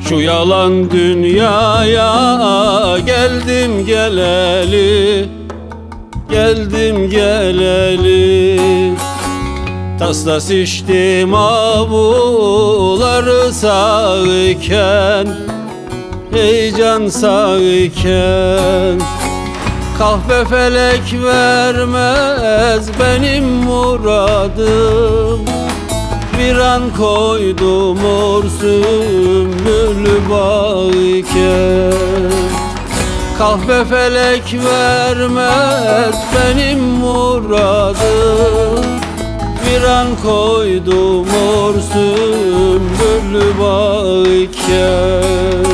Şu yalan dünyaya geldim geleli, geldim geleli. Taslas içtim avuları sağken, heyecan sağken. Kahve felek vermez benim muradım, bir an koydum or sümbüllü bağken. Kahve felek vermez benim muradım, bir an koydum or sümbüllü bağken.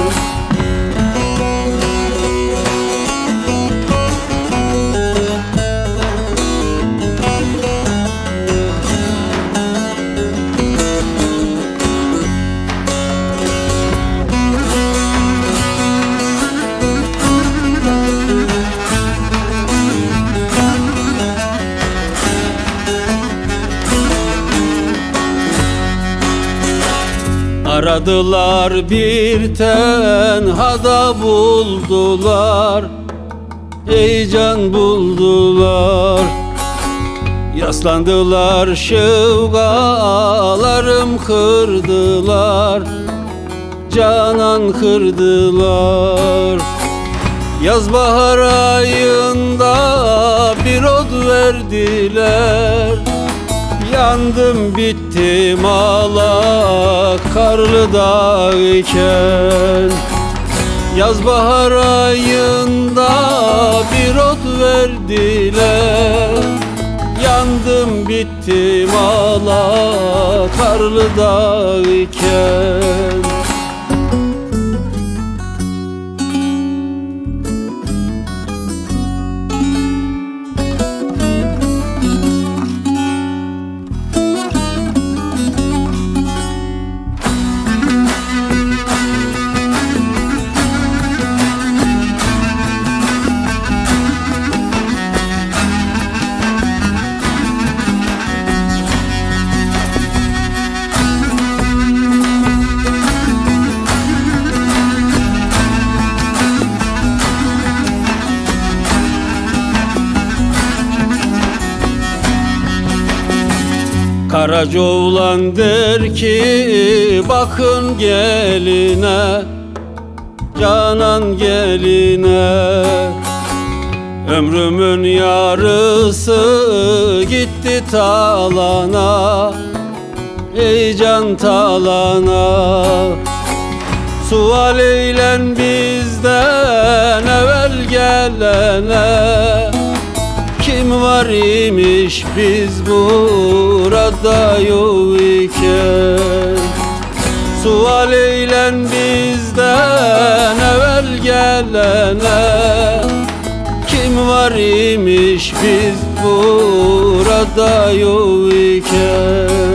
Aradılar bir tenhada buldular, heyecan buldular. Yaslandılar şıvgalarım kırdılar, canan kırdılar. Yaz bahar ayında bir od verdiler, yandım bittim ağla karlı dağken. Yaz bahar ayında bir ot verdiler, yandım bittim ağla karlı dağken. Karaca oğlan der ki bakın geline, canan geline. Ömrümün yarısı gitti talana, heyecan talana. Sual eylen bizden evvel gelene, kim var imiş biz burada yok iken. Sual eylen bizden evvel gelene, kim var imiş biz burada yok iken.